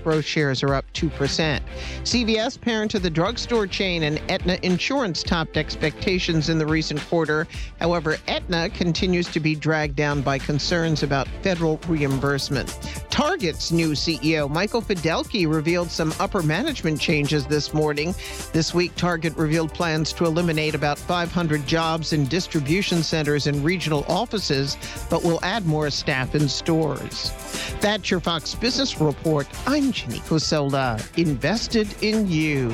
Gross shares are up 2%. CVS, parent of the drugstore chain, and Aetna Insurance topped expectations in the recent quarter. However, Aetna continues to be dragged down by concerns about federal reimbursement. Target's new CEO, Michael Fidelki, revealed some upper management changes this morning. This week, Target revealed plans to eliminate about 500 jobs in distribution centers and regional offices, but will add more staff in stores. That's your Fox Business Report. I'm Ginny Cosola, invested in you.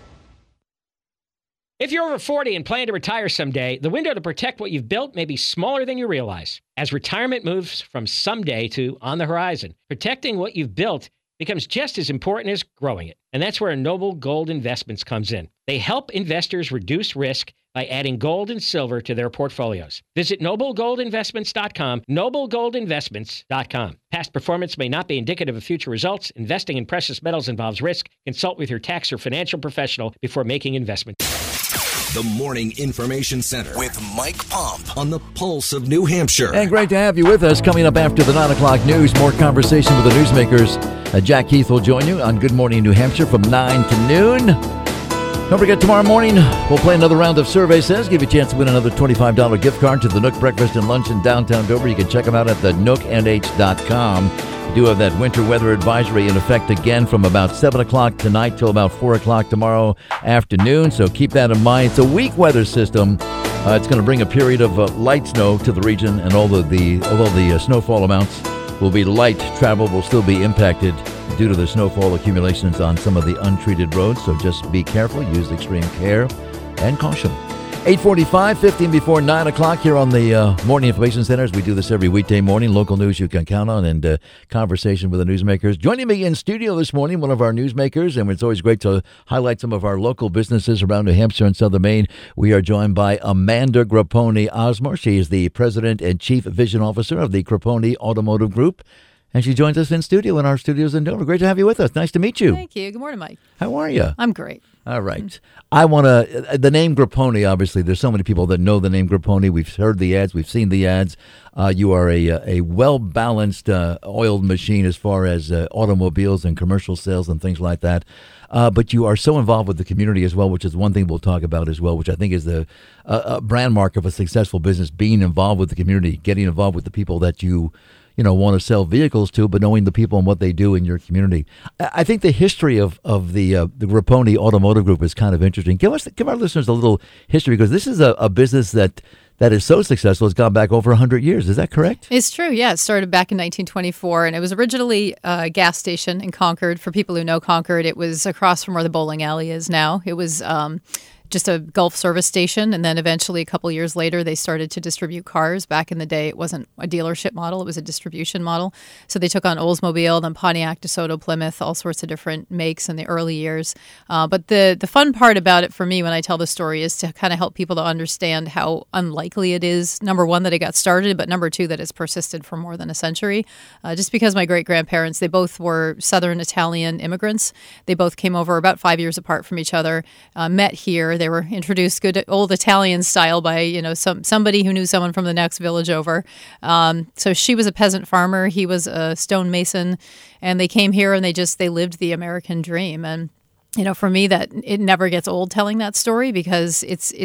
If you're over 40 and plan to retire someday, the window to protect what you've built may be smaller than you realize. As retirement moves from someday to on the horizon, protecting what you've built becomes just as important as growing it. And that's where Noble Gold Investments comes in. They help investors reduce risk by adding gold and silver to their portfolios. Visit noblegoldinvestments.com, noblegoldinvestments.com. Past performance may not be indicative of future results. Investing in precious metals involves risk. Consult with your tax or financial professional before making investments. The Morning Information Center with Mike Pomp on the Pulse of New Hampshire. And great to have you with us. Coming up after the 9 o'clock news, more conversation with the newsmakers. Jack Heath will join you on Good Morning New Hampshire from 9 to noon. Don't forget, tomorrow morning, we'll play another round of Survey Says. Give you a chance to win another $25 gift card to the Nook Breakfast and Lunch in downtown Dover. You can check them out at thenooknh.com. We do have that winter weather advisory in effect again from about 7 o'clock tonight till about 4 o'clock tomorrow afternoon. So keep that in mind. It's a weak weather system. It's going to bring a period of light snow to the region, and although the snowfall amounts will be light, travel will still be impacted due to the snowfall accumulations on some of the untreated roads. So just be careful, use extreme care and caution. 8:45, 15 before 9 o'clock here on the Morning Information Centers. We do this every weekday morning. Local news you can count on, and conversation with the newsmakers. Joining me in studio this morning, one of our newsmakers, and it's always great to highlight some of our local businesses around New Hampshire and Southern Maine. We are joined by Amanda Grapponi Osmore. She is the President and Chief Vision Officer of the Grapponi Automotive Group. And she joins us in studio in our studios in Dover. Great to have you with us. Nice to meet you. Thank you. Good morning, Mike. How are you? I'm great. All right. I want to, the name Grapponi, obviously, there's so many people that know the name Grapponi. We've heard the ads. We've seen the ads. You are a well-balanced oiled machine as far as automobiles and commercial sales and things like that. But you are so involved with the community as well, which is one thing we'll talk about as well, which I think is the brand mark of a successful business, being involved with the community, getting involved with the people that you want to sell vehicles to, but knowing the people and what they do in your community. I think the history of the Grapponi Automotive Group is kind of interesting. Give our listeners a little history, because this is a business that is so successful. It's gone back over 100 years. Is that correct? It's true. Yeah, it started back in 1924, and it was originally a gas station in Concord. For people who know Concord, it was across from where the bowling alley is now. It was just a Gulf service station, and then eventually a couple years later they started to distribute cars. Back in the day it wasn't a dealership model, it was a distribution model. So they took on Oldsmobile, then Pontiac, DeSoto, Plymouth, all sorts of different makes in the early years. But the fun part about it for me when I tell the story is to kind of help people to understand how unlikely it is, number one, that it got started, but number two, that it's persisted for more than a century. Just because my great-grandparents, they both were Southern Italian immigrants. They both came over about 5 years apart from each other, met here. They were introduced good old Italian style by somebody who knew someone from the next village over. So she was a peasant farmer, he was a stonemason, and they came here and they lived the American dream. And for me, that it never gets old telling that story, because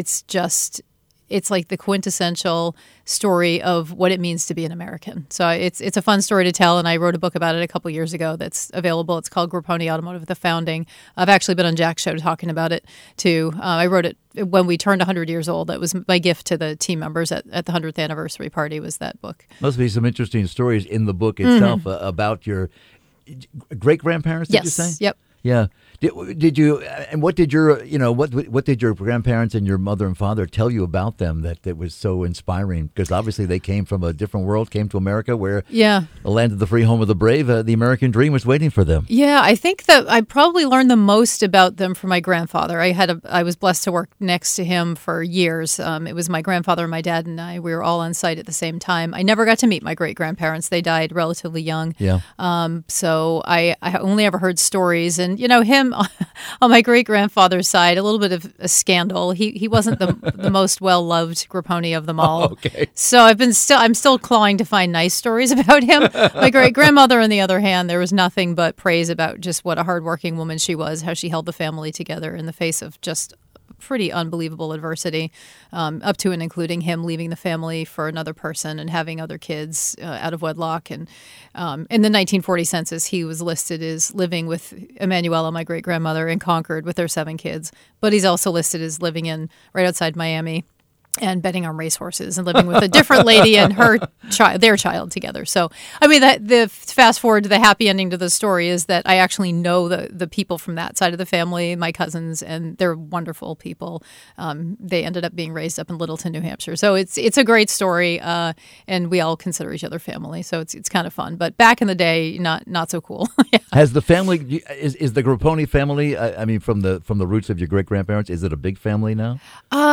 it's like the quintessential story of what it means to be an American. So it's a fun story to tell, and I wrote a book about it a couple years ago that's available. It's called Grapponi Automotive, The Founding. I've actually been on Jack's show talking about it, too. I wrote it when we turned 100 years old. That was my gift to the team members at the 100th anniversary party, was that book. Must be some interesting stories in the book itself about your great-grandparents, did you say? Yep. Yeah. Did you, and what did your, what did your grandparents and your mother and father tell you about them that was so inspiring? Because obviously they came from a different world, came to America, where the land of the free, home of the brave, the American dream was waiting for them. Yeah, I think that I probably learned the most about them from my grandfather. I was blessed to work next to him for years. It was my grandfather and my dad and I. We were all on site at the same time. I never got to meet my great grandparents. They died relatively young. Yeah. So I only ever heard stories, and And, him on my great-grandfather's side, a little bit of a scandal. He wasn't the most well-loved Grapponi of them all. Oh, okay. So I'm still clawing to find nice stories about him. My great-grandmother, on the other hand, there was nothing but praise about just what a hardworking woman she was, how she held the family together in the face of just pretty unbelievable adversity, up to and including him leaving the family for another person and having other kids out of wedlock. And in the 1940 census, he was listed as living with Emanuela, my great-grandmother, in Concord with their 7 kids. But he's also listed as living in right outside Miami and betting on racehorses and living with a different lady and their child together. So, I mean, the fast forward to the happy ending to the story is that I actually know the people from that side of the family, my cousins, and they're wonderful people. They ended up being raised up in Littleton, New Hampshire. So it's a great story, and we all consider each other family. So it's kind of fun. But back in the day, not so cool. Yeah. Has the family is the Grapponi family? I mean, from the roots of your great grandparents, is it a big family now?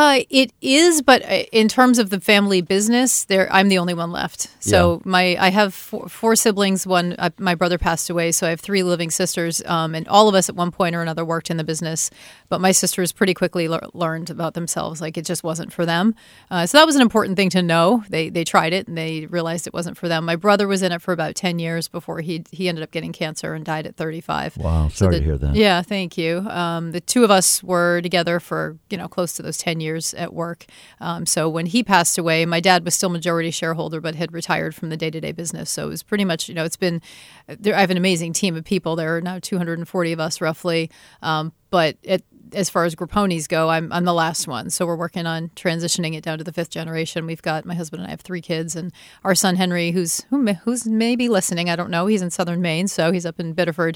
It is. But in terms of the family business, I'm the only one left. So I have four siblings. My brother passed away, so I have 3 living sisters, and all of us at one point or another worked in the business. But my sisters pretty quickly learned about themselves, like it just wasn't for them. So that was an important thing to know. They tried it and they realized it wasn't for them. My brother was in it for about 10 years before he ended up getting cancer and died at 35. Wow, sorry to hear that. Yeah, thank you. The 2 of us were together for close to those 10 years at work. So when he passed away, my dad was still majority shareholder, but had retired from the day-to-day business. So it was pretty much, it's been, I have an amazing team of people. There are now 240 of us roughly. But as far as Grapponis go, I'm the last one. So we're working on transitioning it down to the 5th generation. We've got, my husband and I have 3 kids, and our son Henry, who's maybe listening, I don't know. He's in southern Maine, so he's up in Biddeford.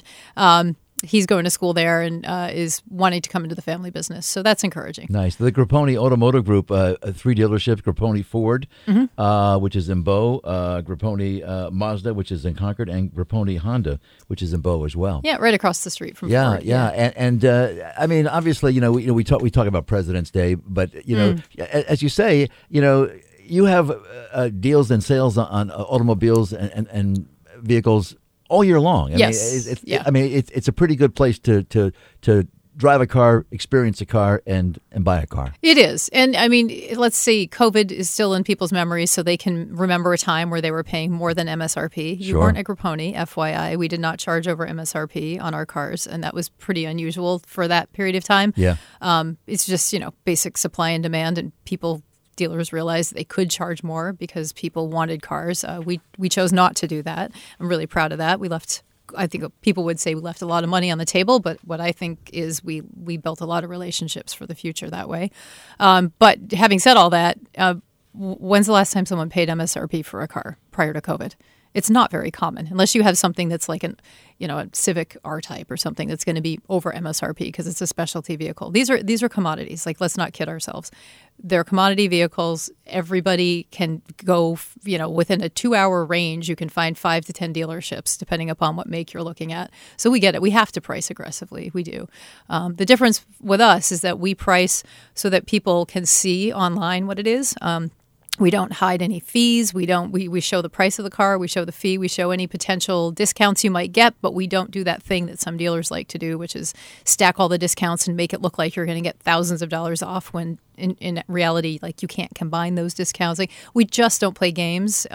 He's going to school there and is wanting to come into the family business. So that's encouraging. Nice. The Grapponi Automotive Group, 3 dealerships, Grapponi Ford, which is in Bow, Grapponi Mazda, which is in Concord, and Grapponi Honda, which is in Bow as well. Yeah, right across the street from Yeah, Ford. yeah. And I mean, obviously, we talk about President's Day, but, as you say, you have deals and sales on automobiles and vehicles all year long. I mean, it's a pretty good place to drive a car, experience a car, and buy a car. It is. And I mean, let's see, COVID is still in people's memories, so they can remember a time where they were paying more than MSRP. You weren't a Grapponi, FYI. We did not charge over MSRP on our cars, and that was pretty unusual for that period of time. Yeah. It's just, basic supply and demand, and dealers realized they could charge more because people wanted cars. We chose not to do that. I'm really proud of that. I think people would say we left a lot of money on the table, but what I think is we built a lot of relationships for the future that way. But having said all that, when's the last time someone paid MSRP for a car prior to COVID? It's not very common unless you have something that's like a Civic R-Type or something that's going to be over MSRP because it's a specialty vehicle. These are commodities. Like, let's not kid ourselves. They're commodity vehicles. Everybody can go, within a 2-hour range, you can find 5 to 10 dealerships depending upon what make you're looking at. So we get it. We have to price aggressively. We do. The difference with us is that we price so that people can see online what it is. We don't hide any fees. We show the price of the car. We show the fee. We show any potential discounts you might get, but we don't do that thing that some dealers like to do, which is stack all the discounts and make it look like you're going to get thousands of dollars off when in reality, like, you can't combine those discounts. Like, we just don't play games.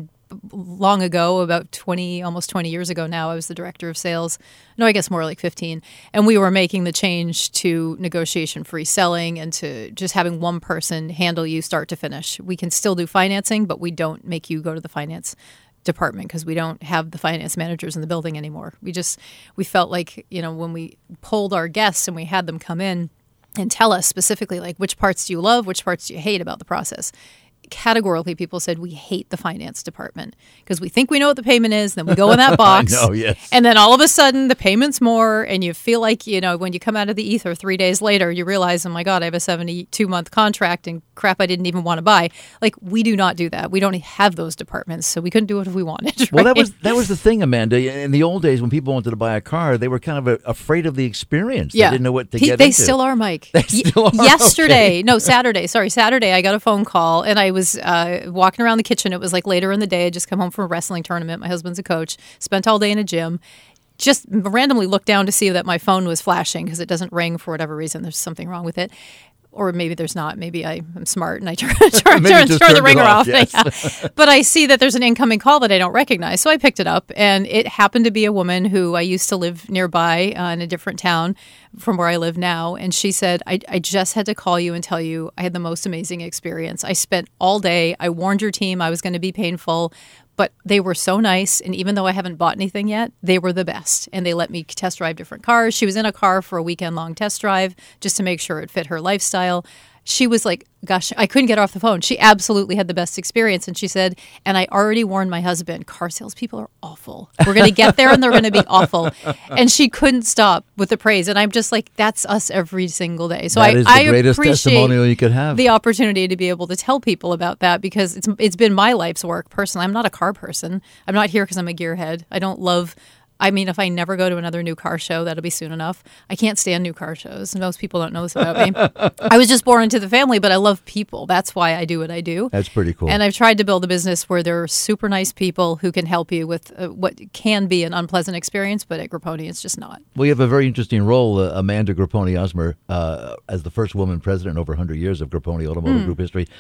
Long ago, about almost 20 years ago now, I was the director of sales. No, I guess more like 15. And we were making the change to negotiation-free selling and to just having one person handle you start to finish. We can still do financing, but we don't make you go to the finance department because we don't have the finance managers in the building anymore. We felt like, when we polled our guests and we had them come in and tell us specifically, like, which parts do you love, which parts do you hate about the process? Categorically, people said we hate the finance department because we think we know what the payment is. Then we go in that box, I know, yes. And then all of a sudden the payment's more, and you feel like when you come out of the ether 3 days later, you realize, oh my God, I have a 72-month contract and crap I didn't even want to buy. Like, we do not do that. We don't have those departments, so we couldn't do it if we wanted. Right? Well, that was the thing, Amanda. In the old days, when people wanted to buy a car, they were kind of afraid of the experience. Yeah. They didn't know what to get They into. still are, Mike. They still are. Yesterday, no, Saturday. Sorry, Saturday. I got a phone call, and I was walking around the kitchen. It was like later in the day. I just come home from a wrestling tournament. My husband's a coach. Spent all day in a gym. just randomly looked down to see that my phone was flashing because it doesn't ring for whatever reason. There's something wrong with it. Or maybe there's not. Maybe I'm smart and I turn the ringer off. Yes. Yeah. But I see that there's an incoming call that I don't recognize. So I picked it up, and it happened to be a woman who I used to live nearby in a different town from where I live now. And she said, I just had to call you and tell you I had the most amazing experience. I spent all day. I warned your team I was going to be painful, but they were so nice. And even though I haven't bought anything yet, they were the best. And they let me test drive different cars. She was in a car for a weekend-long test drive just to make sure it fit her lifestyle. She was like, gosh, I couldn't get her off the phone. She absolutely had the best experience. And she said, and I already warned my husband, car salespeople are awful. We're going to get there and they're going to be awful. And she couldn't stop with the praise. And I'm just like, that's us every single day. So that is the greatest appreciate testimonial you could have. The opportunity to be able to tell people about that because it's been my life's work personally. I'm not a car person. I'm not here because I'm a gearhead. I don't love... I mean, if I never go to another new car show, that'll be soon enough. I can't stand new car shows. Most people don't know this about me. I was just born into the family, but I love people. That's why I do what I do. That's pretty cool. And I've tried to build a business where there are super nice people who can help you with what can be an unpleasant experience, but at Grapponi, it's just not. Well, you have a very interesting role, Amanda Grapponi-Osmer, as the first woman president in over 100 years of Grapponi Automotive Group history.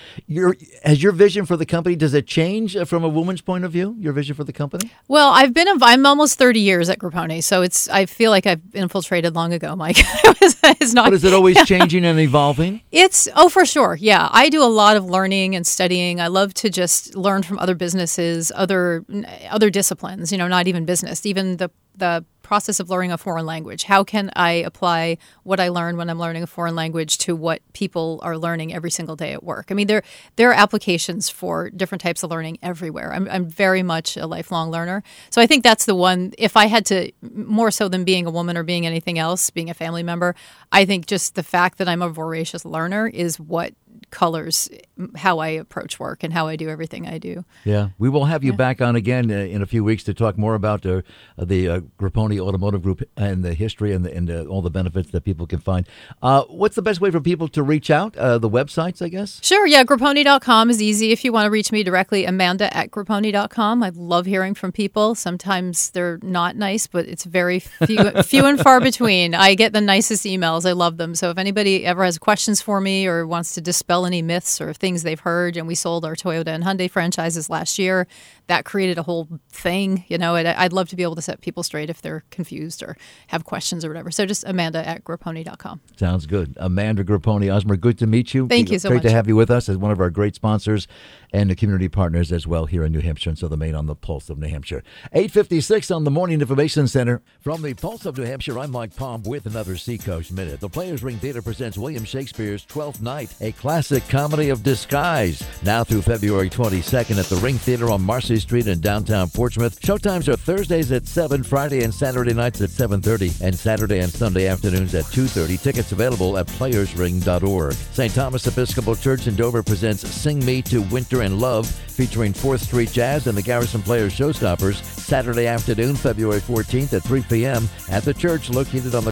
Has your vision for the company, does it change from a woman's point of view, your vision for the company? Well, I'm almost 30 years at Grapponi, so I feel like I've infiltrated long ago, Mike. It's not. But is it always changing and evolving? For sure. Yeah, I do a lot of learning and studying. I love to just learn from other businesses, other disciplines. Not even business, even the process of learning a foreign language. How can I apply what I learn when I'm learning a foreign language to what people are learning every single day at work? I mean, there are applications for different types of learning everywhere. I'm very much a lifelong learner. So I think that's the one, if I had to, more so than being a woman or being anything else, being a family member, I think just the fact that I'm a voracious learner is what colors how I approach work and how I do everything I do. Yeah. We will have you back on again in a few weeks to talk more about the Grapponi Automotive Group and the history and all the benefits that people can find. What's the best way for people to reach out? The websites, I guess? Sure. Yeah. Grapponi.com is easy. If you want to reach me directly, Amanda@Grapponi.com. I love hearing from people. Sometimes they're not nice, but it's very few and far between. I get the nicest emails. I love them. So if anybody ever has questions for me or wants to dispel any myths or things they've heard, and we sold our Toyota and Hyundai franchises last year, that created a whole thing. I'd love to be able to set people straight if they're confused or have questions or whatever. So just Amanda@Grapponi.com. Sounds good. Amanda Grapponi-Osmer, good to meet you. Thank you so much. much. Great to have you with us as one of our great sponsors and the community partners as well here in New Hampshire and Southern Maine on the Pulse of New Hampshire. 8:56 on the Morning Information Center. From the Pulse of New Hampshire, I'm Mike Pomp with another Seacoast Minute. The Players Ring Theater presents William Shakespeare's Twelfth Night, a classic comedy of disguise. Now through February 22nd at the Ring Theater on Marcy Street in downtown Portsmouth. Showtimes are Thursdays at 7, Friday and Saturday nights at 7:30, and Saturday and Sunday afternoons at 2:30. Tickets available at playersring.org. St. Thomas Episcopal Church in Dover presents Sing Me to Winter and Love, featuring 4th Street Jazz and the Garrison Players Showstoppers, Saturday afternoon, February 14th at 3 p.m. at the church located on the